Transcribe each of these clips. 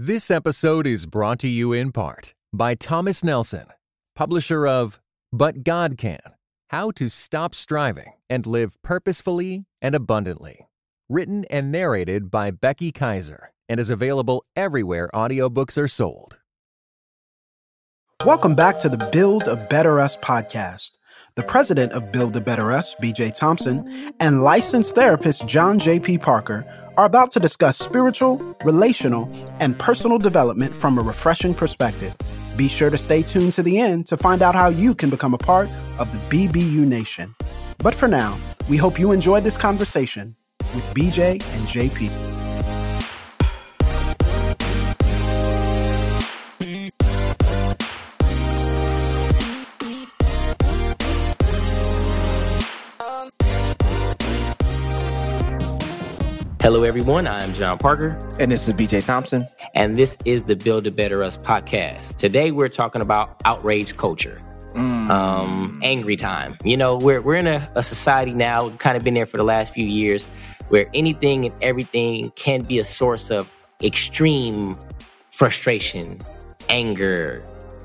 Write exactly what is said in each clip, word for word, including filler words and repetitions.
This episode is brought to you in part by Thomas Nelson, publisher of But God Can: How to Stop Striving and Live Purposefully and Abundantly. Written and narrated by Becky Kaiser and is available everywhere audiobooks are sold. Welcome back to the Build a Better Us podcast. The president of Build a Better Us, B J Thompson, and licensed therapist John J P Parker are about to discuss spiritual, relational, and personal development from a refreshing perspective. Be sure to stay tuned to the end to find out how you can become a part of the B B U Nation. But for now, we hope you enjoyed this conversation with B J and J P. Hello, everyone. I'm John Parker. And this is B J Thompson. And this is the Build a Better Us podcast. Today, we're talking about outrage culture, mm. um, angry time. You know, we're we're in a, a society now, kind of been there for the last few years, where anything and everything can be a source of extreme frustration, anger,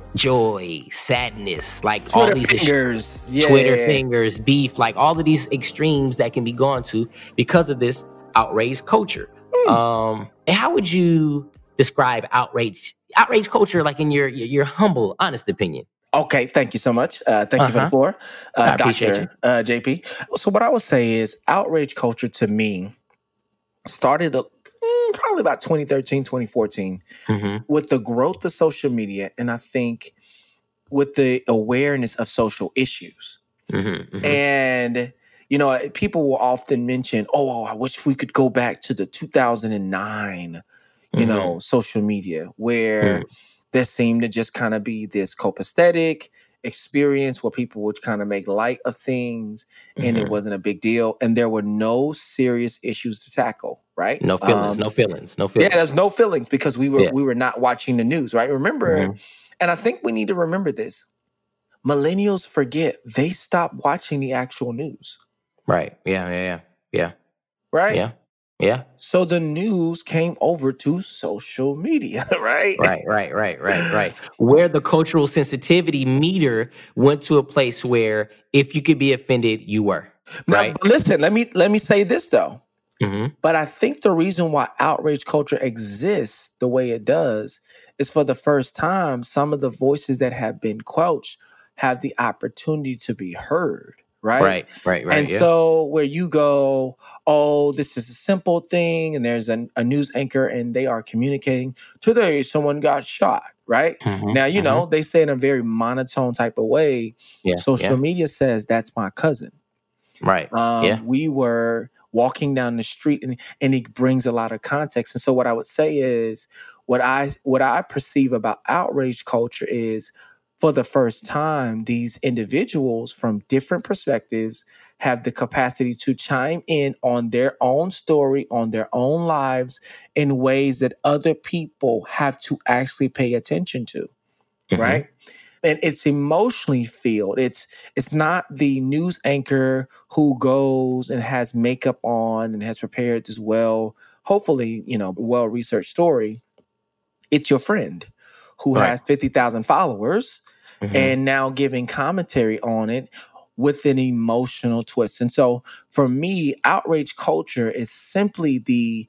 joy, sadness, like Twitter all these fingers, ex- yeah. Twitter fingers, beef, like all of these extremes that can be gone to because of this outrage culture. Mm. Um, and how would you describe outrage outrage culture, like in your your, your humble, honest opinion? Okay, thank you so much. Uh, thank uh-huh. you for the floor, uh, Doctor Uh, J P. So what I would say is outrage culture to me started uh, probably about twenty thirteen, twenty fourteen mm-hmm. with the growth of social media, and I think with the awareness of social issues. Mm-hmm, mm-hmm. And you know, people will often mention, oh, I wish we could go back to the two thousand nine, you mm-hmm. know, social media, where mm. there seemed to just kind of be this copacetic experience where people would kind of make light of things and mm-hmm. it wasn't a big deal. And there were no serious issues to tackle, right? No feelings, um, no feelings, no feelings. Yeah, there's no feelings because we were yeah. we were not watching the news, right? Remember, mm-hmm. and I think we need to remember this. Millennials forget they stopped watching the actual news. Right. Yeah, yeah, yeah. Yeah. Right? Yeah. Yeah. So the news came over to social media, right? Right, right, right, right, right. Where the cultural sensitivity meter went to a place where if you could be offended, you were. Right. Now, listen, let me let me say this though. Mm-hmm. But I think the reason why outrage culture exists the way it does is for the first time, some of the voices that have been quashed have the opportunity to be heard. Right? Right, right, right. And yeah. so where you go, oh, this is a simple thing, and there's an, a news anchor and they are communicating, today someone got shot, right? Mm-hmm, now, you mm-hmm. know, they say in a very monotone type of way, yeah, social yeah. media says, that's my cousin. Right, um, yeah. We were walking down the street and, and it brings a lot of context. And so what I would say is, what I what I perceive about outrage culture is, for the first time, these individuals from different perspectives have the capacity to chime in on their own story, on their own lives, in ways that other people have to actually pay attention to, mm-hmm. right? And it's emotionally filled. It's it's not the news anchor who goes and has makeup on and has prepared this well, hopefully, you know, well-researched story. It's your friend who right. has fifty thousand followers mm-hmm. and now giving commentary on it with an emotional twist. And so for me, outrage culture is simply the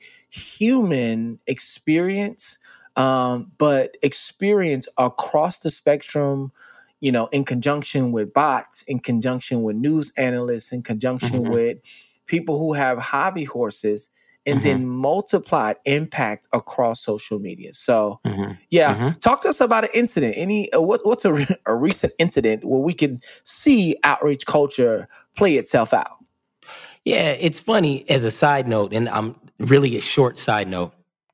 human experience, um, but experience across the spectrum, you know, in conjunction with bots, in conjunction with news analysts, in conjunction mm-hmm. with people who have hobby horses, and mm-hmm. then multiplied impact across social media. So, mm-hmm. yeah, mm-hmm. talk to us about an incident. Any uh, what, what's a, re- a recent incident where we can see outrage culture play itself out? Yeah, it's funny as a side note, and I'm really a short side note.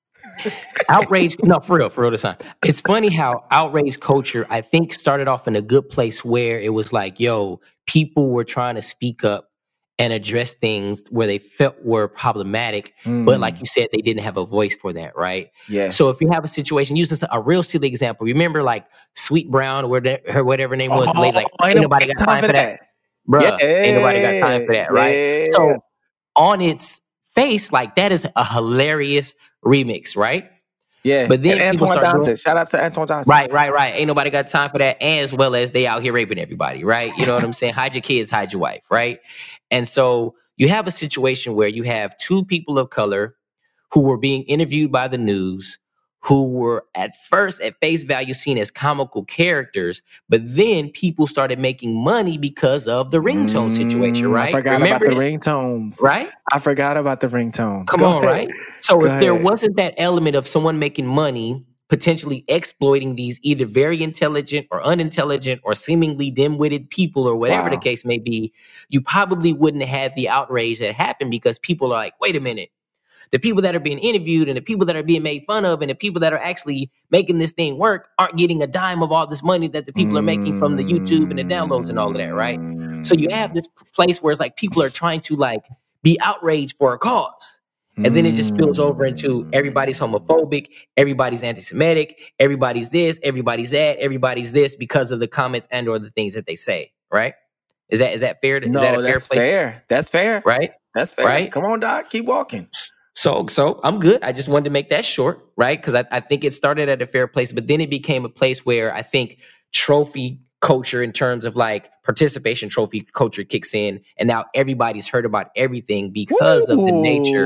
Outrage, no, for real, for real this time. It's funny how outrage culture, I think, started off in a good place where it was like, yo, people were trying to speak up and address things where they felt were problematic, mm. but like you said, they didn't have a voice for that, right? Yeah. So if you have a situation, use this, a real silly example. Remember, like Sweet Brown, or her whatever her name was, oh, like oh, ain't nobody got time for that, that. Bruh. Yeah. Ain't nobody got time for that, right? Yeah. So on its face, like that is a hilarious remix, right? Yeah. But then And people Antoine start doing Johnson. Shout out to Antoine Johnson. right, right, right. Ain't nobody got time for that. And as well as they out here raping everybody, right? You know what I'm saying? Hide your kids, hide your wife, right? And so you have a situation where you have two people of color who were being interviewed by the news, who were at first at face value seen as comical characters, but then people started making money because of the ringtone situation, Mm, I right? forgot Remember about the this, ringtones. right? I forgot about the ringtones. Come Go on, ahead. right? So Go if there ahead. wasn't that element of someone making money, potentially exploiting these either very intelligent or unintelligent or seemingly dim-witted people or whatever the Wow. case may be, you probably wouldn't have had the outrage that happened because people are like, wait a minute. The people that are being interviewed and the people that are being made fun of and the people that are actually making this thing work aren't getting a dime of all this money that the people are making from the YouTube and the downloads and all of that, right? So you have this place where it's like people are trying to like be outraged for a cause. And then it just spills over into everybody's homophobic, everybody's anti-Semitic, everybody's this, everybody's that, everybody's this because of the comments and or the things that they say, right? Is that is that fair? To, No, is that a fair that's place? fair. That's fair. Right? That's fair. Right? Come on, Doc. Keep walking. So, so I'm good. I just wanted to make that short, right? Because I, I think it started at a fair place, but then it became a place where I think trophy culture, in terms of like participation trophy culture, kicks in, and now everybody's heard about everything because Ooh. Of the nature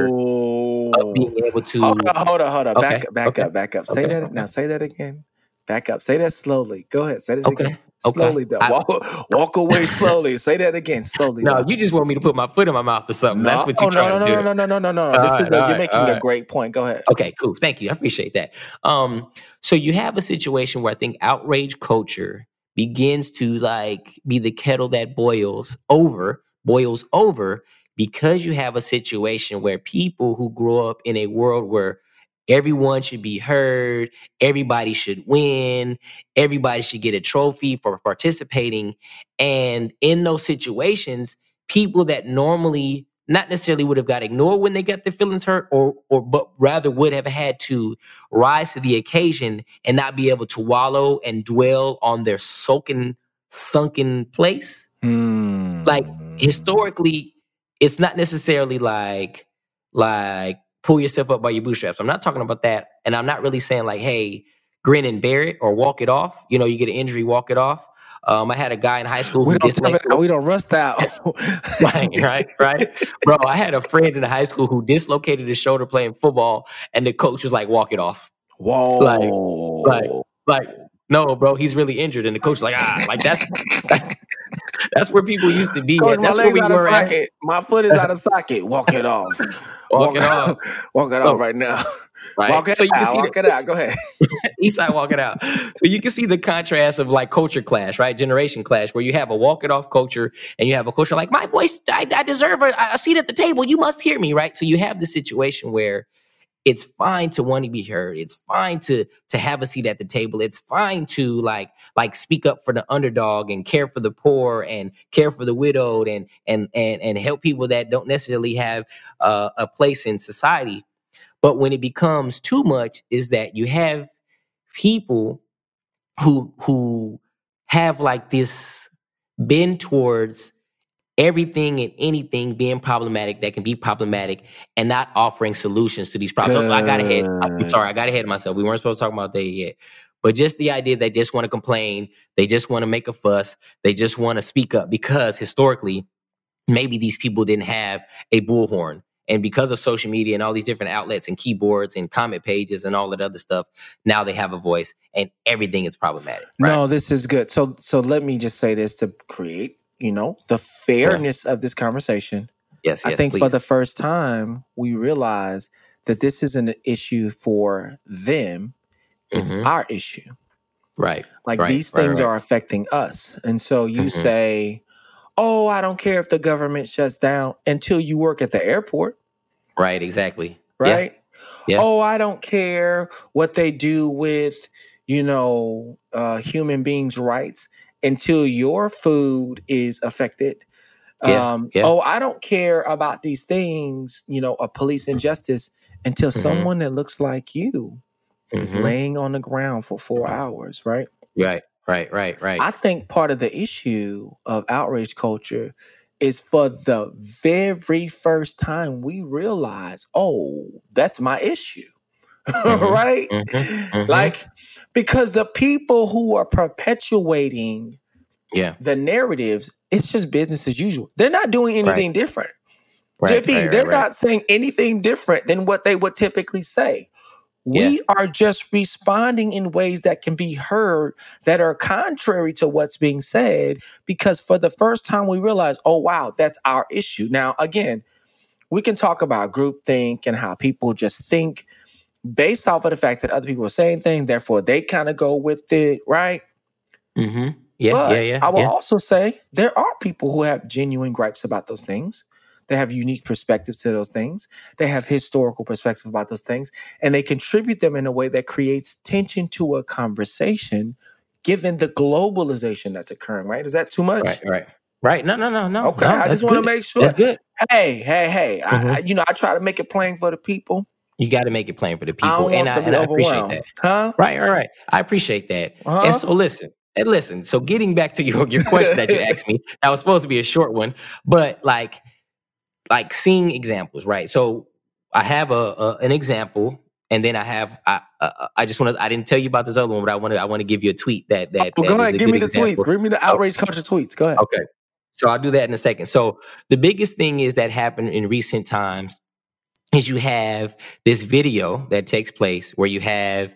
of being able to. Hold on, hold on, hold on. Okay, Back up, back okay, up, back up. Say okay, that okay. now. Say that again. Back up. Say that slowly. Go ahead. Say that Okay. again. Okay. Slowly, though. I- Walk, walk away slowly. Say that again. Slowly. No, Doc. you just want me to put my foot in my mouth or something. No, That's what oh, you're trying no, no, to do. no, no, no, no, no, no, no. All This is right, the, all you're right, making all a right. great point. Go ahead. Okay, cool. Thank you. I appreciate that. Um, so you have a situation where I think outrage culture begins to like be the kettle that boils over, boils over, because you have a situation where people who grow up in a world where everyone should be heard, everybody should win, everybody should get a trophy for participating. And in those situations, people that normally not necessarily would have got ignored when they got their feelings hurt, or or but rather would have had to rise to the occasion and not be able to wallow and dwell on their soaking, sunken place. Hmm. Like historically, it's not necessarily like like pull yourself up by your bootstraps. I'm not talking about that, and I'm not really saying like, hey, grin and bear it or walk it off. You know, you get an injury, walk it off. Um, I had a guy in high school We who don't tough it dislocated. out. We don't rust out. right, right, right, bro. I had a friend in high school who dislocated his shoulder playing football, and the coach was like, "Walk it off." Whoa. Like, like, like, no, bro, he's really injured, and the coach was like, ah, like that's that's, that's where people used to be. Coach, At. my That's where legs we out of were at. socket. My foot is out of socket. Walk it off. Walk it off. Walk it So- off right now. Right. Walk it So you can out. see Walk the- it out. Go ahead. Eastside walk it out. So you can see the contrast of like culture clash, right? Generation clash, where you have a walk it off culture and you have a culture like my voice, I, I deserve a, a seat at the table. You must hear me, right? So you have this situation where it's fine to want to be heard. It's fine to to have a seat at the table. It's fine to like like speak up for the underdog and care for the poor and care for the widowed and and and and help people that don't necessarily have uh, a place in society. But when it becomes too much, is that you have people who who have like this bend towards everything and anything being problematic that can be problematic and not offering solutions to these problems. Oh, I got ahead. I'm Good. sorry, I got ahead of myself. We weren't supposed to talk about that yet. But just the idea they just want to complain, they just want to make a fuss, they just want to speak up because historically, maybe these people didn't have a bullhorn. And because of social media and all these different outlets and keyboards and comment pages and all that other stuff, now they have a voice and everything is problematic. Right? No, this is good. So, so let me just say this to create, you know, the fairness of this conversation. Yes, I yes, think please. for the first time, we realize that this isn't an issue for them. It's Mhm. our issue. Right. Like right, these right, things right. are affecting us. And so you Mhm. say, oh, I don't care if the government shuts down until you work at the airport, Right, exactly. right? Yeah. Oh, I don't care what they do with, you know, uh, human beings' rights until your food is affected. Yeah, Um, yeah. Oh, I don't care about these things, you know, of police injustice until Mhm. someone that looks like you is Mhm. laying on the ground for four hours, right? Right, right, right, right. I think part of the issue of outrage culture is for the very first time we realize, oh, that's my issue. Mm-hmm. right? Mm-hmm. Mm-hmm. Like, because the people who are perpetuating yeah. the narratives, it's just business as usual. They're not doing anything right. different. Right, J P, right, right, they're right. not saying anything different than what they would typically say. We Yeah. are just responding in ways that can be heard that are contrary to what's being said, because for the first time we realize, oh, wow, that's our issue. Now, again, we can talk about groupthink and how people just think based off of the fact that other people are saying things, therefore they kind of go with it, right? Mm-hmm. Yeah, but yeah, yeah. I will yeah. also say there are people who have genuine gripes about those things. They have unique perspectives to those things. They have historical perspectives about those things, and they contribute them in a way that creates tension to a conversation, given the globalization that's occurring, right? Is that too much? Right, right. Right. No, no, no, no. Okay, no, I just want to make sure. That's good. Hey, hey, hey. Mm-hmm. I, I, you know, I try to make it plain for the people. You got to make it plain for the people. I don't and want I, them to and be I appreciate overwhelmed. that. Huh? Right, all right. I appreciate that. Uh-huh. And so listen, and listen. So getting back to your, your question that you asked me, that was supposed to be a short one, but like, like seeing examples, right? So I have a, a an example, and then I have I uh, I just want to I didn't tell you about this other one, but I want to I want to give you a tweet that that. Oh, that go is ahead, a give good me the example. tweets. Give me the outrage culture tweets. Go ahead. Okay, so I'll do that in a second. So the biggest thing is that happened in recent times is you have this video that takes place where you have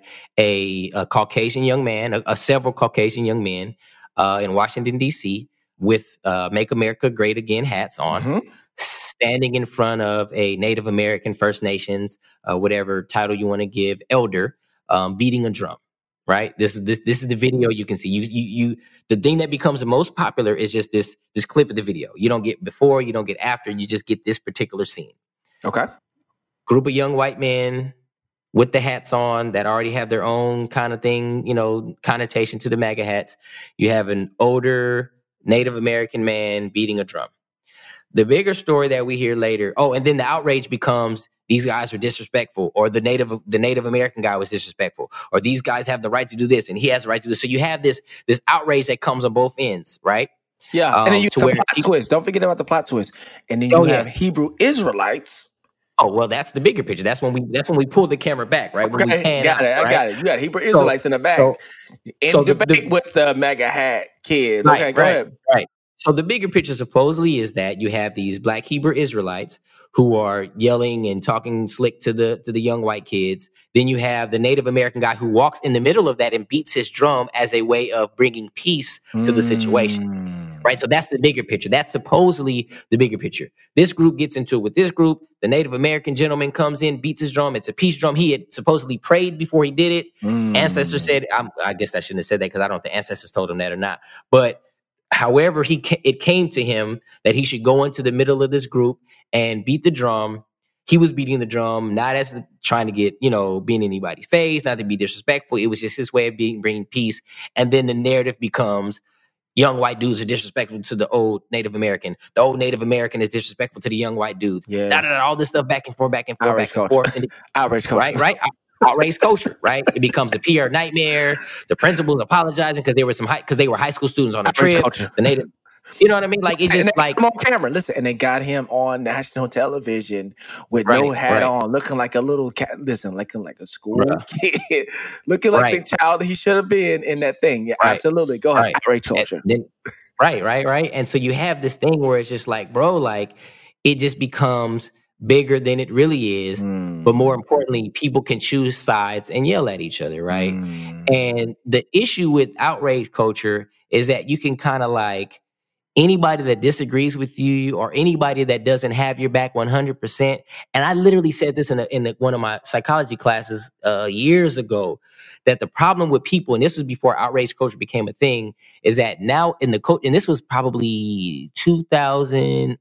a, a Caucasian young man, a, a several Caucasian young men uh, in Washington D C with uh, "Make America Great Again" hats on. Mm-hmm. Standing in front of a Native American, First Nations, uh, whatever title you want to give, elder, um, beating a drum. Right. This is this this is the video you can see. You you you. The thing that becomes the most popular is just this this clip of the video. You don't get before, you don't get after. You just get this particular scene. Okay. Group of young white men with the hats on that already have their own kind of thing, you know, connotation to the MAGA hats. You have an older Native American man beating a drum. The bigger story that we hear later, oh, and then the outrage becomes these guys are disrespectful, or the Native the Native American guy was disrespectful, or these guys have the right to do this and he has the right to do this. So you have this this outrage that comes on both ends, right? Yeah, um, and then you have the plot he, twist. Don't forget about the plot twist. And then you oh, have yeah. Hebrew Israelites. Oh well, that's the bigger picture. That's when we that's when we pull the camera back, right? When okay, we pan got out, it. I right? got it. You got Hebrew Israelites so, in the back so, in so debate the, the, with the MAGA hat kids. Right, okay, go right, ahead. Right. So the bigger picture supposedly is that you have these Black Hebrew Israelites who are yelling and talking slick to the to the young white kids. Then you have the Native American guy who walks in the middle of that and beats his drum as a way of bringing peace to the situation. Mm. Right. So that's the bigger picture. That's supposedly the bigger picture. This group gets into it with this group. The Native American gentleman comes in, beats his drum. It's a peace drum. He had supposedly prayed before he did it. Mm. Ancestors said, I'm, I guess I shouldn't have said that because I don't know if the ancestors told him that or not. But however, he it came to him that he should go into the middle of this group and beat the drum. He was beating the drum, not as trying to get, you know, be in anybody's face, not to be disrespectful. It was just his way of being bringing peace. And then the narrative becomes young white dudes are disrespectful to the old Native American. The old Native American is disrespectful to the young white dudes. Yeah, da, da, da, all this stuff back and forth, back and forth, outrage back and culture. forth. And it, outrage culture, right, right. Outrage culture, right? It becomes a P R nightmare. The principals apologizing because they were some high because they were high school students on a outrage trip. Culture. The Native. You know what I mean? Like it just like him on camera. Listen, and they got him on national television with right, no hat right. on, looking like a little cat. Listen, looking like a school right. kid, looking like right. the child he should have been in that thing. Yeah, right. absolutely. Go ahead, right. outrage culture. Then, right, right, right. And so you have this thing where it's just like, bro, like it just becomes bigger than it really is. Mm. But more importantly, people can choose sides and yell at each other, right? Mm. And the issue with outrage culture is that you can kind of like. Anybody that disagrees with you or anybody that doesn't have your back one hundred percent. And I literally said this in, a, in the, one of my psychology classes uh, years ago, that the problem with people, and this was before outrage culture became a thing, is that now in the, co- and this was probably two thousand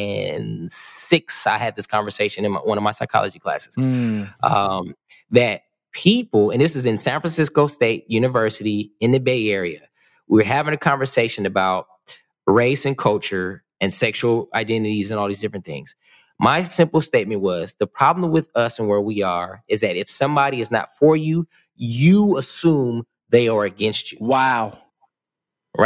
six, I had this conversation in my, one of my psychology classes, mm. um, that people, and this is in San Francisco State University in the Bay Area, we were having a conversation about race and culture and sexual identities and all these different things. My simple statement was the problem with us and where we are is that if somebody is not for you, you assume they are against you. Wow. Right?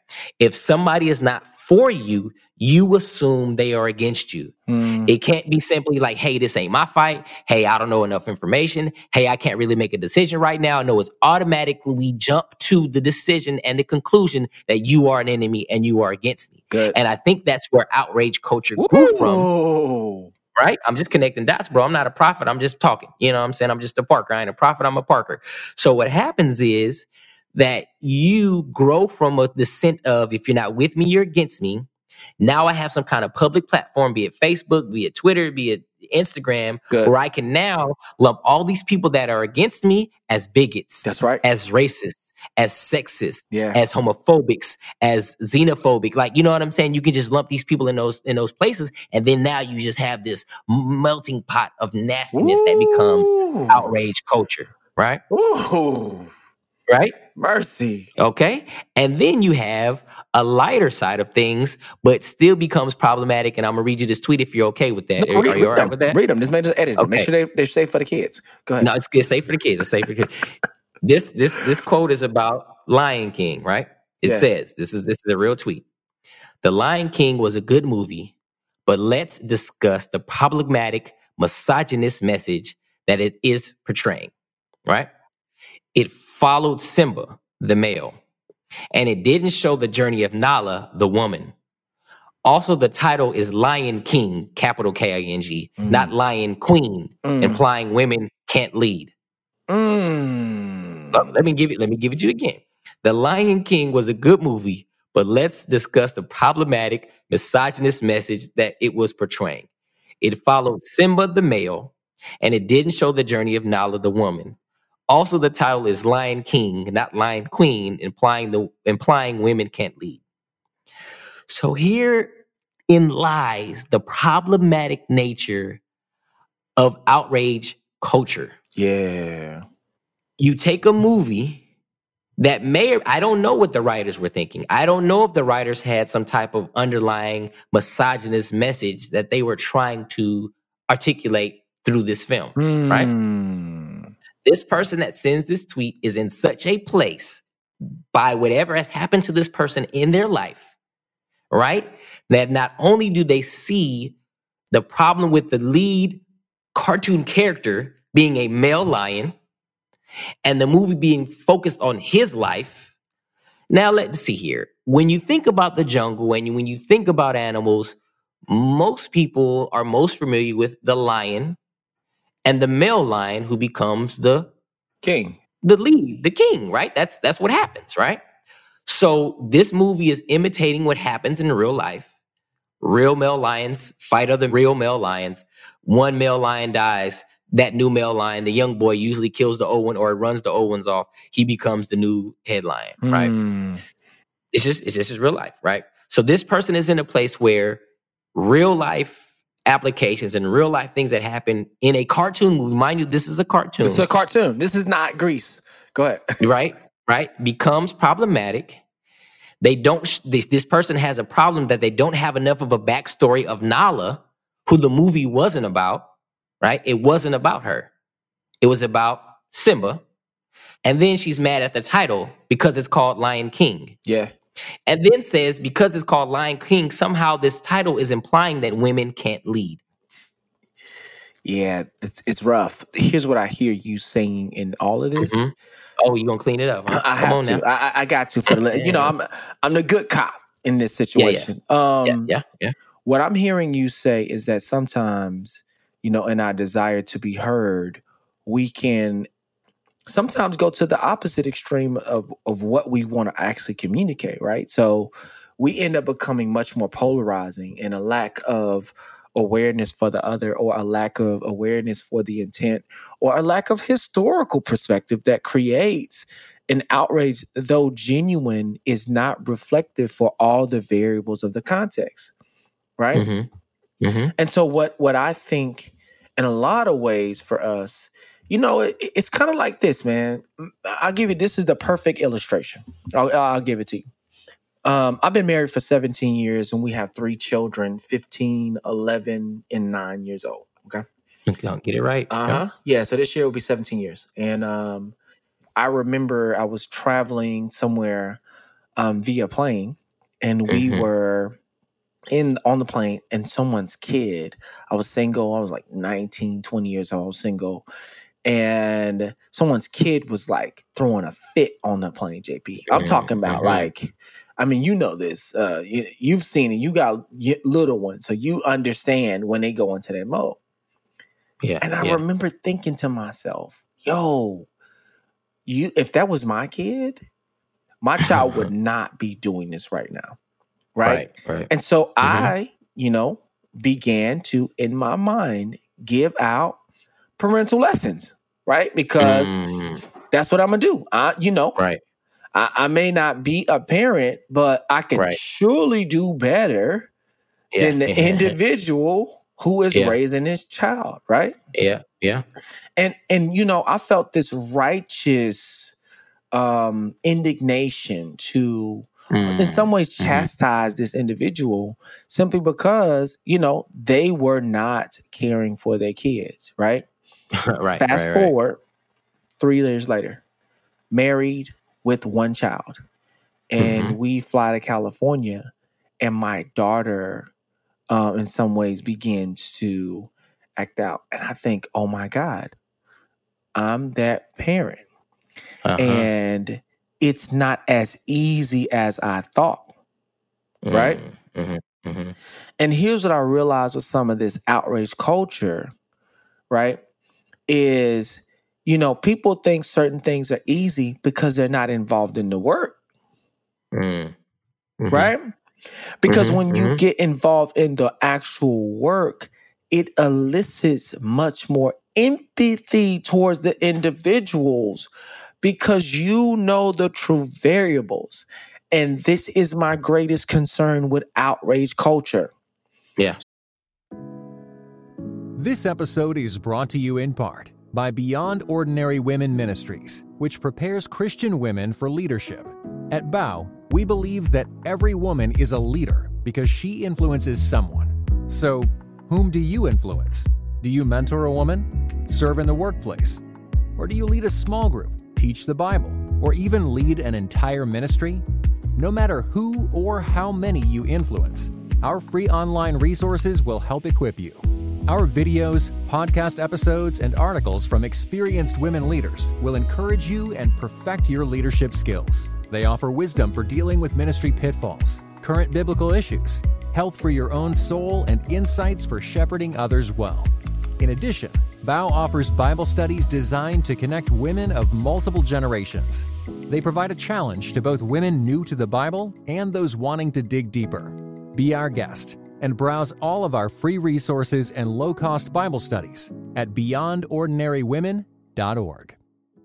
If somebody is not for you, you assume they are against you. Mm. It can't be simply like, hey, this ain't my fight. Hey, I don't know enough information. Hey, I can't really make a decision right now. No, it's automatically we jump to the decision and the conclusion that you are an enemy and you are against me. Good. And I think that's where outrage culture grew from. Whoa. Right? I'm just connecting dots, bro. I'm not a prophet. I'm just talking. You know what I'm saying? I'm just a Parker. I ain't a prophet. I'm a Parker. So what happens is that you grow from a descent of, if you're not with me, you're against me. Now I have some kind of public platform, be it Facebook, be it Twitter, be it Instagram, Good. where I can now lump all these people that are against me as bigots. That's right. As racists, as sexist, Yeah. as homophobics, as xenophobic. Like, you know what I'm saying? You can just lump these people in those in those places, and then now you just have this melting pot of nastiness that becomes Ooh. outrage culture, right? Ooh. Right? Mercy. Okay. And then you have a lighter side of things, but still becomes problematic. And I'm going to read you this tweet if you're okay with that. No, are read, are you all read right them. with that? Read them. Just make just edit them. Make Okay. sure they, they're safe for the kids. Go ahead. No, it's good. It's safe for the kids. It's safe for the kids. This this this quote is about Lion King, right? It Yeah. says, this is this is a real tweet. The Lion King was a good movie, but let's discuss the problematic misogynist message that it is portraying, right? It followed Simba, the male, and it didn't show the journey of Nala, the woman. Also, the title is Lion King, capital K I N G, Mm. not Lion Queen, Mm. implying women can't lead. Mm. Look, let me give it. Let me give it to you again. The Lion King was a good movie, but let's discuss the problematic misogynist message that it was portraying. It followed Simba the male, and it didn't show the journey of Nala the woman. Also, the title is Lion King, not Lion Queen, implying the implying women can't lead. So herein lies the problematic nature of outrage culture. Yeah. You take a movie that may, I don't know what the writers were thinking. I don't know if the writers had some type of underlying misogynist message that they were trying to articulate through this film, right? Mm. This person that sends this tweet is in such a place by whatever has happened to this person in their life, right? That not only do they see the problem with the lead cartoon character being a male lion and the movie being focused on his life. Now, let's see here. When you think about the jungle and when you think about animals, most people are most familiar with the lion and the male lion who becomes the King. the lead, the king, right? That's that's what happens, right? So this movie is imitating what happens in real life. Real male lions fight other real male lions. One male lion dies. That new male lion, the young boy, usually kills the old one or runs the old ones off. He becomes the new head lion, right? Mm. It's just it's just real life, right? So this person is in a place where real life applications and real life things that happen in a cartoon movie. Mind you, this is a cartoon. This is a cartoon. This is not Grease. Go ahead. right? Right? Becomes problematic. They don't. Sh- this this person has a problem that they don't have enough of a backstory of Nala, who the movie wasn't about. Right? It wasn't about her. It was about Simba, and then she's mad at the title because it's called Lion King. Yeah. And then says because it's called Lion King, somehow this title is implying that women can't lead. Yeah, it's it's rough. Here's what I hear you saying in all of this. Mhm. Oh, you gonna clean it up? Huh? I Come have on to. now. I, I got to for the. You know, I'm I'm the good cop in this Yeah, yeah. situation. Um, Yeah, yeah, yeah. What I'm hearing you say is that sometimes, you know, in our desire to be heard, we can sometimes go to the opposite extreme of of what we want to actually communicate, right? So we end up becoming much more polarizing and a lack of awareness for the other or a lack of awareness for the intent or a lack of historical perspective that creates an outrage, though genuine, is not reflective for all the variables of the context, right? Mm-hmm. Mm-hmm. And so what what I think in a lot of ways for us, you know, it, it's kind of like this, man. I'll give you, this is the perfect illustration. I'll, I'll give it to you. Um, I've been married for seventeen years and we have three children, fifteen, eleven, and nine years old. Okay. Don't get it right. Uh-huh. Yeah. So this year will be seventeen years. And um, I remember I was traveling somewhere um, via plane, and we Mhm. were in on the plane, and someone's kid. I was single. I was like nineteen, twenty years old, single. And someone's kid was like throwing a fit on the plane, J P. I'm talking about Mhm. like, I mean, you know this. Uh, you, you've seen it. You got y- little ones, so you understand when they go into that mode. Yeah. And I Yeah. remember thinking to myself, yo, you if that was my kid, my child would not be doing this right now. Right. Right. Right. And so Mhm. I, you know, began to, in my mind, give out parental lessons, right? Because Mm. that's what I'm gonna do. I, you know, Right. I, I may not be a parent, but I can Right. surely do better Yeah. than the Yeah. individual who is Yeah. raising this child, right? Yeah. Yeah. And and you know, I felt this righteous um indignation to in some ways Mm. Mhm. chastise this individual simply because, you know, they were not caring for their kids, right? Right. Fast Right. Right. forward three years later, married with one child, and Mhm. we fly to California, and my daughter, uh, in some ways, begins to act out, and I think, oh my God, I'm that parent, Uh-huh. and it's not as easy as I thought, right? Mm. Mhm. Mhm. And here's what I realized with some of this outrage culture, right? Is, you know, people think certain things are easy because they're not involved in the work, Mm. Mhm. right? Because Mhm. when you Mhm. get involved in the actual work, it elicits much more empathy towards the individuals because you know the true variables. And this is my greatest concern with outrage culture. Yeah. This episode is brought to you in part by Beyond Ordinary Women Ministries, which prepares Christian women for leadership. At B O W, we believe that every woman is a leader because she influences someone. So, whom do you influence? Do you mentor a woman? Serve in the workplace? Or do you lead a small group, teach the Bible, or even lead an entire ministry? No matter who or how many you influence, our free online resources will help equip you. Our videos, podcast episodes, and articles from experienced women leaders will encourage you and perfect your leadership skills. They offer wisdom for dealing with ministry pitfalls, current biblical issues, health for your own soul, and insights for shepherding others well. In addition, B O W offers Bible studies designed to connect women of multiple generations. They provide a challenge to both women new to the Bible and those wanting to dig deeper. Be our guest and browse all of our free resources and low-cost Bible studies at beyond ordinary women dot org.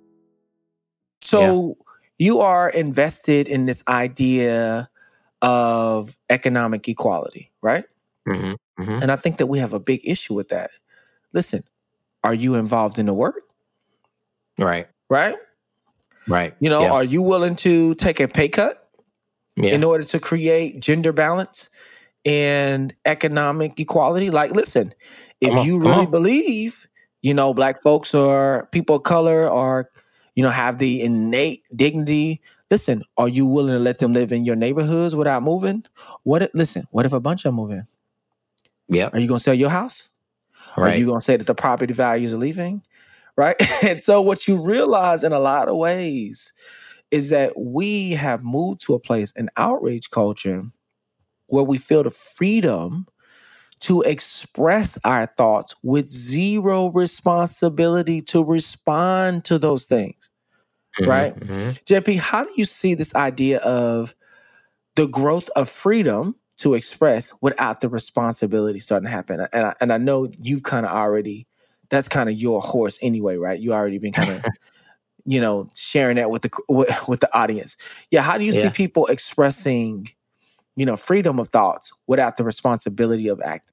So Yeah. you are invested in this idea of economic equality, right? Mhm. Mhm. And I think that we have a big issue with that. Listen, are you involved in the work, Right. right? Right. You know, Yeah. are you willing to take a pay cut Yeah. in order to create gender balance and economic equality? Like, listen, if Come on. you Come really on. believe, you know, Black folks or people of color or, you know, have the innate dignity, listen, are you willing to let them live in your neighborhoods without moving? What if, listen, what if a bunch of them move in? Yep. Are you going to sell your house? Are you Right. going to say that the property values are leaving? Right? And so what you realize in a lot of ways is that we have moved to a place in outrage culture where we feel the freedom to express our thoughts with zero responsibility to respond to those things, right? Mhm. Mhm. J P, how do you see this idea of the growth of freedom to express without the responsibility starting to happen? And I, and I know you've kind of already, that's kind of your horse anyway, right? You already been kind of, you know, sharing that with the with, with the audience. Yeah, how do you see Yeah. people expressing, you know, freedom of thoughts without the responsibility of acting?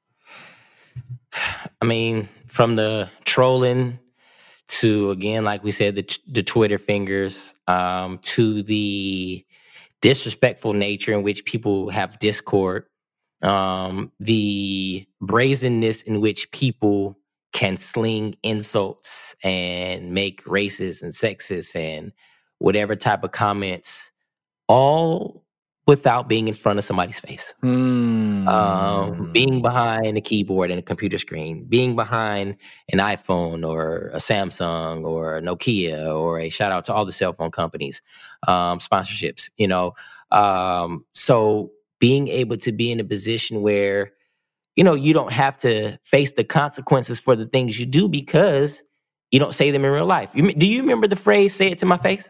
I mean, from the trolling to, again, like we said, the t- the Twitter fingers, um, to the disrespectful nature in which people have discord, um, the brazenness in which people can sling insults and make racist and sexist and whatever type of comments, all without being in front of somebody's face. Mm. Um, being behind a keyboard and a computer screen, being behind an iPhone or a Samsung or a Nokia, or a shout out to all the cell phone companies, um, sponsorships, you know. Um, so being able to be in a position where, you know, you don't have to face the consequences for the things you do because you don't say them in real life. You, do you remember the phrase, say it to my face?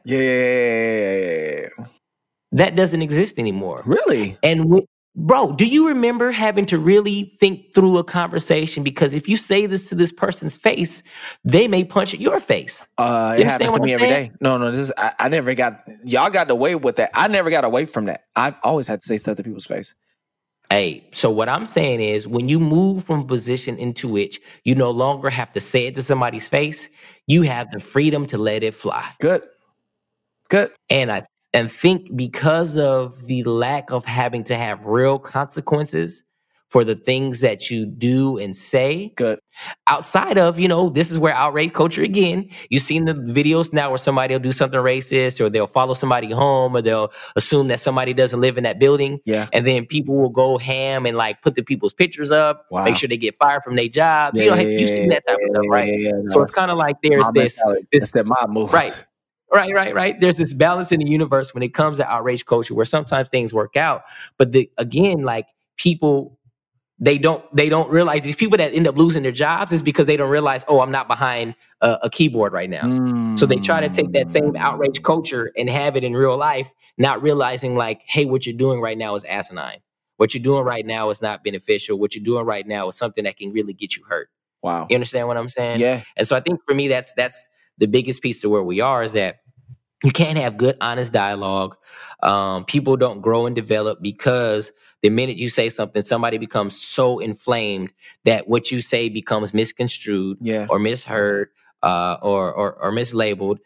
Yeah. That doesn't exist anymore. Really? And we, bro, do you remember having to really think through a conversation? Because if you say this to this person's face, they may punch at your face. Uh, You it understand happens to what me I'm every saying? day. No, no, this is I, I never got y'all got away with that. I never got away from that. I've always had to say stuff to people's face. Hey, so what I'm saying is when you move from a position into which you no longer have to say it to somebody's face, you have the freedom to let it fly. Good. Good. And I and think because of the lack of having to have real consequences for the things that you do and say, Good. outside of, you know, this is where outrage culture again. You've seen the videos now where somebody will do something racist, or they'll follow somebody home, or they'll assume that somebody doesn't live in that building. Yeah. And then people will go ham and like put the people's pictures up, Wow. make sure they get fired from their jobs. You know, have you seen that type of stuff, right? Yeah, yeah, yeah, So no, it's kind of like there's mob this, mentality. this That's that mob move. right. Right, right, right. There's this balance in the universe when it comes to outrage culture where sometimes things work out. But the, again, like people, they don't they don't realize these people that end up losing their jobs is because they don't realize, oh, I'm not behind a, a keyboard right now. Mm. So they try to take that same outrage culture and have it in real life, not realizing like, hey, what you're doing right now is asinine. What you're doing right now is not beneficial. What you're doing right now is something that can really get you hurt. Wow. You understand what I'm saying? Yeah. And so I think for me, that's that's the biggest piece to where we are is that you can't have good, honest dialogue. Um, people don't grow and develop because the minute you say something, somebody becomes so inflamed that what you say becomes misconstrued Yeah. or misheard uh, or, or or mislabeled.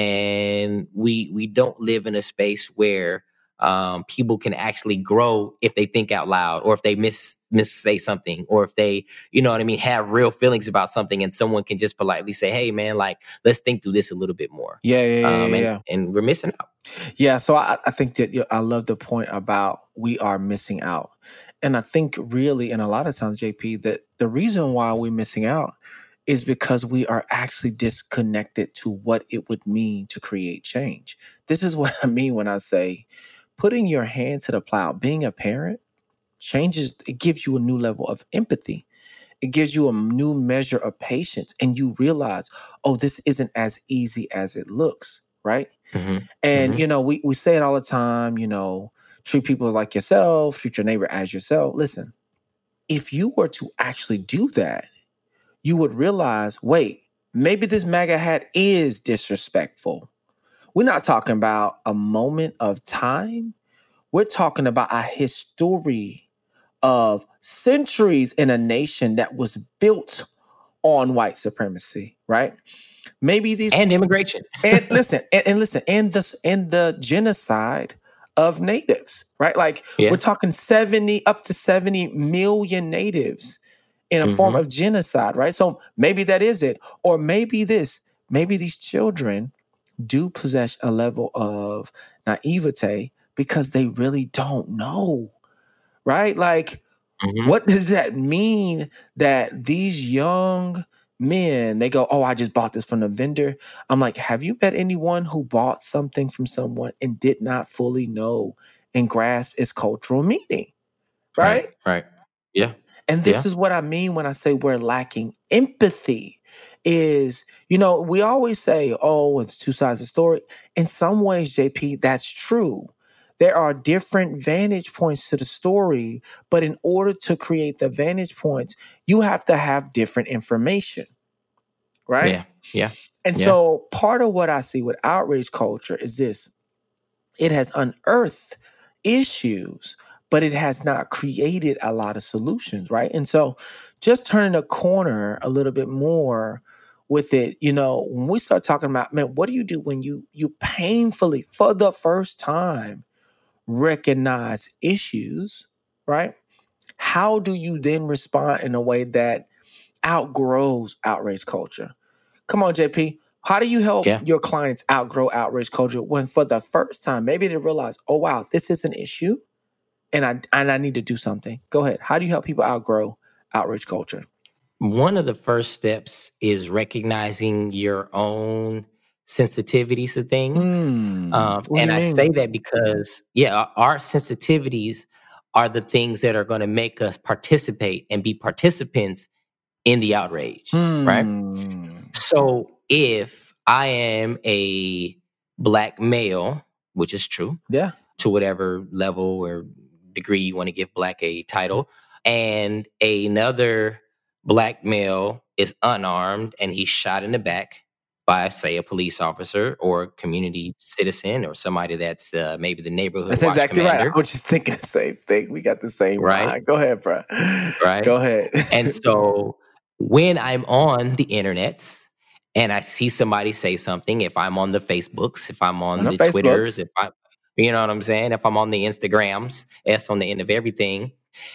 And we we don't live in a space where um, people can actually grow if they think out loud, or if they miss miss say something, or if they, you know what I mean, have real feelings about something, and someone can just politely say, "Hey, man, like let's think through this a little bit more." Yeah, yeah, yeah, Um, and, yeah. and we're missing out. Yeah, so I, I think that you know, I love the point about we are missing out. And I think really, and a lot of times, J P, that the reason why we're missing out is because we are actually disconnected to what it would mean to create change. This is what I mean when I say putting your hand to the plow, being a parent changes, it gives you a new level of empathy. It gives you a new measure of patience, and you realize, oh, this isn't as easy as it looks, right? Mm-hmm. And, mm-hmm. you know, we, we say it all the time, you know, treat people like yourself, treat your neighbor as yourself. Listen, if you were to actually do that, you would realize, wait, maybe this MAGA hat is disrespectful. We're not talking about a moment of time. We're talking about a history of centuries in a nation that was built on white supremacy, right? Maybe these and immigration. and listen, and, and listen, and the and the genocide of natives, right? Like Yeah. we're talking seventy up to seventy million natives in a Mm-hmm. form of genocide, right? So maybe that is it, or maybe this, maybe these children do possess a level of naivete because they really don't know, right? Like, Mm-hmm. what does that mean that these young men, they go, oh, I just bought this from the vendor. I'm like, have you met anyone who bought something from someone and did not fully know and grasp its cultural meaning, right? Right. Right. Yeah. And this Yeah. is what I mean when I say we're lacking empathy is, you know, we always say, oh, it's two sides of the story. In some ways, J P, that's true. There are different vantage points to the story, but in order to create the vantage points, you have to have different information, right? Yeah. Yeah. And Yeah. so part of what I see with outrage culture is this. It has unearthed issues, but it has not created a lot of solutions, right? And so just turning a corner a little bit more with it, you know, when we start talking about, man, what do you do when you you painfully, for the first time, recognize issues, right? How do you then respond in a way that outgrows outrage culture? Come on, J P. How do you help Yeah. your clients outgrow outrage culture when for the first time, maybe they realize, oh, wow, this is an issue and I and I need to do something? Go ahead. How do you help people outgrow outrage culture? One of the first steps is recognizing your own sensitivities to things. Hmm. Um, What do and you I mean? say that because, yeah, our our sensitivities are the things that are going to make us participate and be participants in the outrage, right? Hmm. So if I am a black male, which is true, Yeah. to whatever level or degree you want to give black a title, and another black male is unarmed and he's shot in the back by, say, a police officer or a community citizen or somebody that's uh, maybe the neighborhood That's watch exactly right. commander, I was just thinking the same thing. We got the same right? mind. Go ahead, bro. Right. Go ahead. And so when I'm on the internets and I see somebody say something, if I'm on the Facebooks, if I'm on On the the Twitters, Facebooks. if I, you know what I'm saying? If I'm on the Instagrams, S on the end of everything.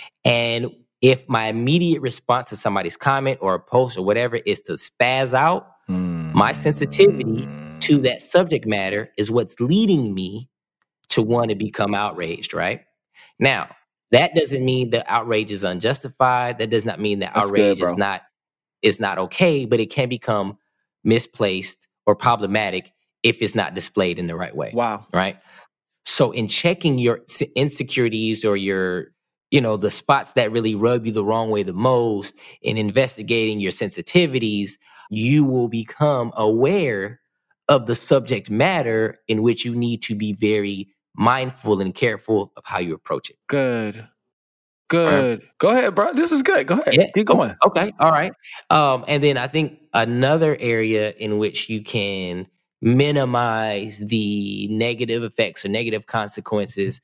And if my immediate response to somebody's comment or a post or whatever is to spaz out, my sensitivity to that subject matter is what's leading me to want to become outraged, right? Now, that doesn't mean the outrage is unjustified. That does not mean that That's good, outrage bro. is not is not okay, but it can become misplaced or problematic if it's not displayed in the right way. Wow. Right? So in checking your s- insecurities or your, you know, the spots that really rub you the wrong way the most, in investigating your sensitivities, you will become aware of the subject matter in which you need to be very mindful and careful of how you approach it. Good. Good. Go ahead, bro. This is good. Go ahead. Yeah. Keep going. Okay. All right. Um, and then I think another area in which you can minimize the negative effects or negative consequences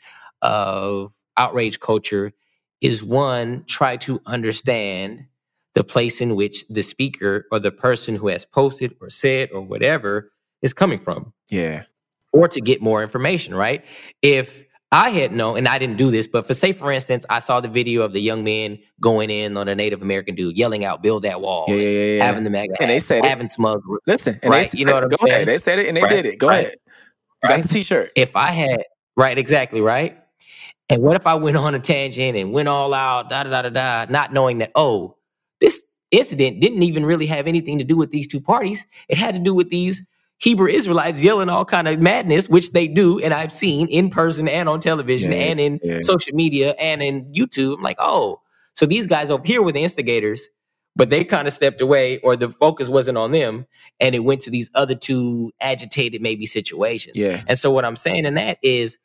of outrage culture is, one, try to understand the place in which the speaker or the person who has posted or said or whatever is coming from, Yeah. or to get more information, right? If I had known, and I didn't do this, but for say, for instance, I saw the video of the young men going in on a Native American dude, yelling out, "Build that wall," Yeah, and yeah, yeah, yeah. having the mega And they hat, said it. having smugglers, Listen, and right? they said You know it. what I'm Go saying? ahead. They said it and they Right, did it. Go right, ahead. Got right. the t-shirt. If I had, right, exactly, right? And what if I went on a tangent and went all out, da da da da da, not knowing that, oh, this incident didn't even really have anything to do with these two parties. It had to do with these Hebrew Israelites yelling all kind of madness, which they do, and I've seen in person and on television Yeah, and in yeah. social media and in YouTube. I'm like, oh, so these guys over here were the instigators, but they kind of stepped away, or the focus wasn't on them, and it went to these other two agitated maybe situations. Yeah. And so what I'm saying in that is,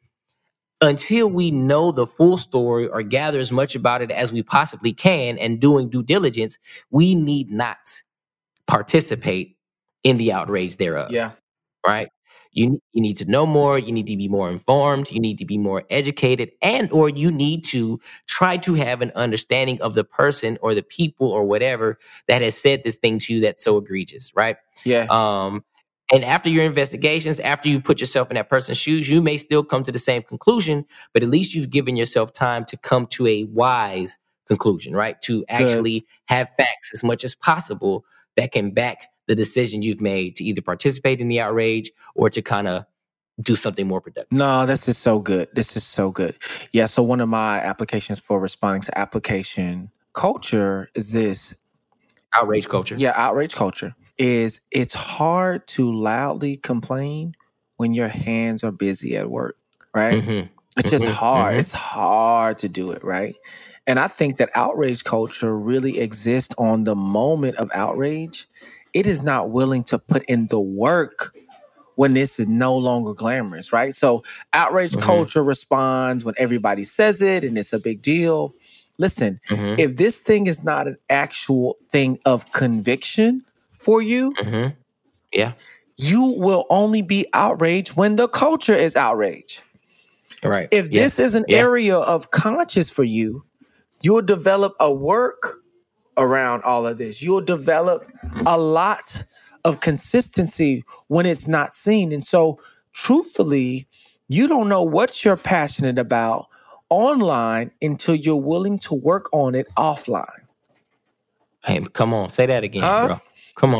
until we know the full story or gather as much about it as we possibly can and doing due diligence, we need not participate in the outrage thereof. Yeah. Right? You, you need to know more. You need to be more informed. You need to be more educated, and or you need to try to have an understanding of the person or the people or whatever that has said this thing to you that's so egregious, right? Yeah. Um, and after your investigations, after you put yourself in that person's shoes, you may still come to the same conclusion, but at least you've given yourself time to come to a wise conclusion, right? To actually have facts as much as possible that can back the decision you've made to either participate in the outrage or to kind of do something more productive. No, this is so good. This is so good. Yeah. So one of my applications for responding to application culture is this. Outrage culture. Yeah, outrage culture is it's hard to loudly complain when your hands are busy at work, right? Mhm. It's just Mhm. hard. Mhm. It's hard to do it, right? And I think that outrage culture really exists on the moment of outrage. It is not willing to put in the work when this is no longer glamorous, right? So outrage Mhm. culture responds when everybody says it and it's a big deal. Listen, Mhm. if this thing is not an actual thing of conviction for you, Mhm. Yeah. you will only be outraged when the culture is outraged. Right. If Yes. this is an Yeah. area of conscience for you, you'll develop a work around all of this. You'll develop a lot of consistency when it's not seen. And so, truthfully, you don't know what you're passionate about online until you're willing to work on it offline. Hey, come on, say that again, Huh? bro. Come on, come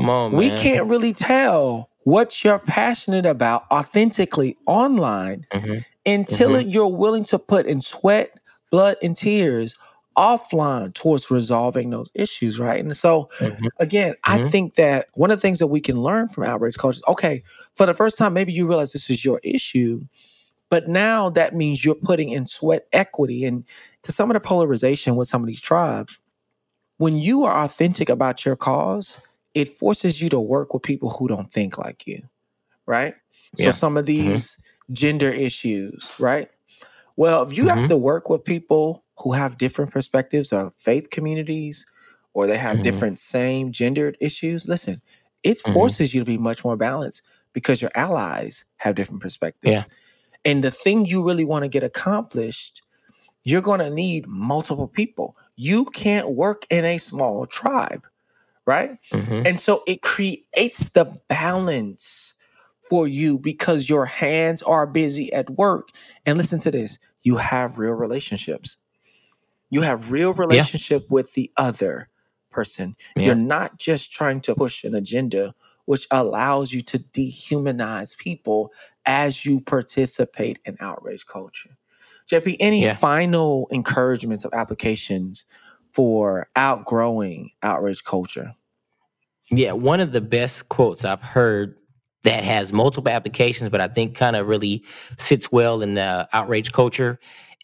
Come on, man. We can't really tell what you're passionate about authentically online mm-hmm. until mm-hmm. you're willing to put in sweat, blood, and tears offline towards resolving those issues, right? And so, mm-hmm. again, mm-hmm. I think that one of the things that we can learn from outrage culture is, okay, for the first time, maybe you realize this is your issue, but now that means you're putting in sweat equity. And to some of the polarization with some of these tribes, when you are authentic about your cause, it forces you to work with people who don't think like you, right? Yeah. So some of these mm-hmm. gender issues, right? Well, if you mm-hmm. have to work with people who have different perspectives of faith communities, or they have mm-hmm. different same gendered issues, listen, it mm-hmm. forces you to be much more balanced because your allies have different perspectives. Yeah. And the thing you really want to get accomplished, you're going to need multiple people. You can't work in a small tribe, right? Mm-hmm. And so it creates the balance for you because your hands are busy at work. And listen to this, you have real relationships. You have real relationship yeah. with the other person. Yeah. You're not just trying to push an agenda, which allows you to dehumanize people as you participate in outrage culture. J P, any yeah. final encouragements of applications for outgrowing outrage culture? Yeah, one of the best quotes I've heard that has multiple applications, but I think kind of really sits well in the outrage culture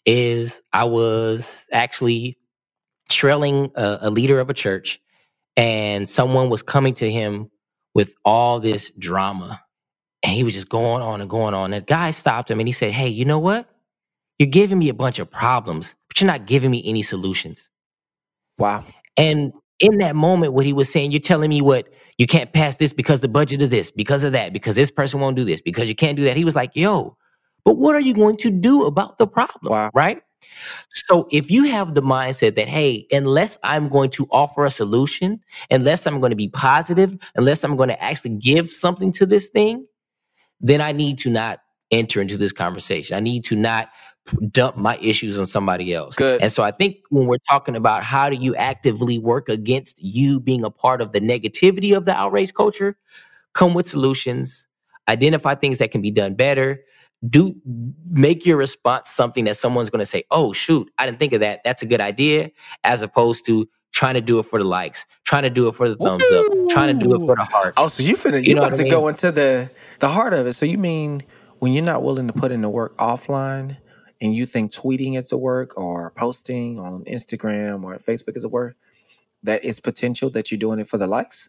is I was actually trailing a, a leader of a church, and someone was coming to him with all this drama, and he was just going on and going on. And the guy stopped him and he said, "Hey, you know what? You're giving me a bunch of problems, but you're not giving me any solutions." Wow. And in that moment, what he was saying, you're telling me what, you can't pass this because the budget of this, because of that, because this person won't do this, because you can't do that. He was like, yo, but what are you going to do about the problem? Wow. Right? So if you have the mindset that, hey, unless I'm going to offer a solution, unless I'm going to be positive, unless I'm going to actually give something to this thing, then I need to not enter into this conversation. I need to not dump my issues on somebody else. Good. And so I think when we're talking about how do you actively work against you being a part of the negativity of the outrage culture, come with solutions, identify things that can be done better, do make your response something that someone's going to say, oh, shoot, I didn't think of that. That's a good idea, as opposed to trying to do it for the likes, trying to do it for the thumbs Ooh. up, trying to do it for the hearts. Oh, so you finna, you, you know about to I mean? go into the, the heart of it. So you mean when you're not willing to put in the work offline, and you think tweeting is the work or posting on Instagram or Facebook is the work, that it's potential that you're doing it for the likes?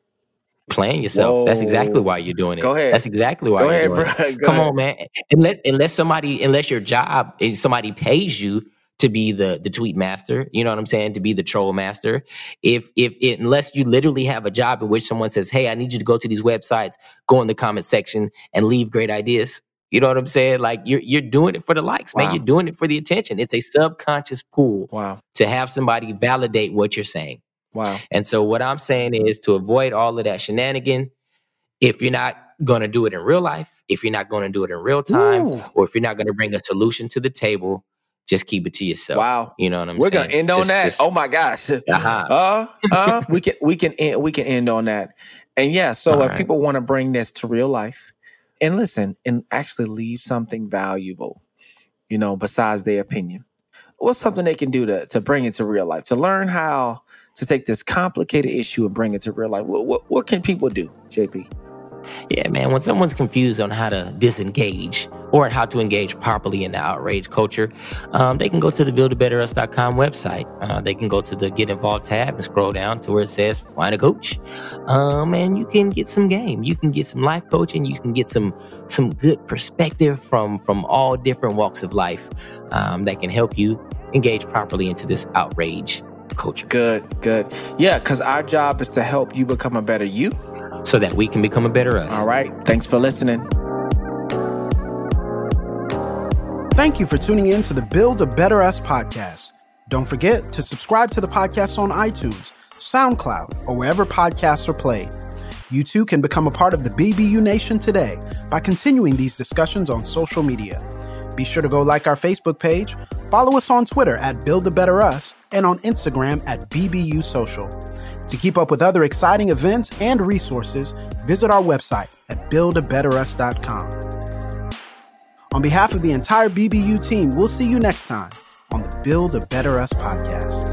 Playing yourself. Whoa. That's exactly why you're doing it. Go ahead. That's exactly why Go you're ahead, doing bro. it. Go Come ahead. on, man. Unless unless somebody, unless your job, somebody pays you to be the the tweet master, you know what I'm saying? To be the troll master. If if it, unless you literally have a job in which someone says, hey, I need you to go to these websites, go in the comment section and leave great ideas. You know what I'm saying? Like you're you're doing it for the likes, man. Wow. You're doing it for the attention. It's a subconscious pull wow. to have somebody validate what you're saying. Wow. And so what I'm saying is to avoid all of that shenanigan, if you're not going to do it in real life, if you're not going to do it in real time, Ooh. or if you're not going to bring a solution to the table, just keep it to yourself. Wow. You know what I'm We're saying? We're going to end on just, that. Just, oh my gosh. Uh-huh. uh, uh, we can, we can end, we can end on that. And yeah, so all if right. people want to bring this to real life, and listen, and actually leave something valuable, you know, besides their opinion. What's something they can do to, to bring it to real life, to learn how to take this complicated issue and bring it to real life? What, what, what can people do, J P? Yeah, man, when someone's confused on how to disengage or how to engage properly in the outrage culture, um, they can go to the build a better us dot com website. Uh, they can go to the Get Involved tab and scroll down to where it says Find a Coach. Um, and you can get some game. You can get some life coaching. You can get some some good perspective from, from all different walks of life um, that can help you engage properly into this outrage culture. Good, good. Yeah, because our job is to help you become a better you, so that we can become a better us. All right. Thanks for listening. Thank you for tuning in to the Build a Better Us podcast. Don't forget to subscribe to the podcast on iTunes, SoundCloud, or wherever podcasts are played. You too can become a part of the B B U Nation today by continuing these discussions on social media. Be sure to go like our Facebook page, follow us on Twitter at Build a Better Us, and on Instagram at B B U Social. To keep up with other exciting events and resources, visit our website at build a better us dot com. On behalf of the entire B B U team, we'll see you next time on the Build a Better Us podcast.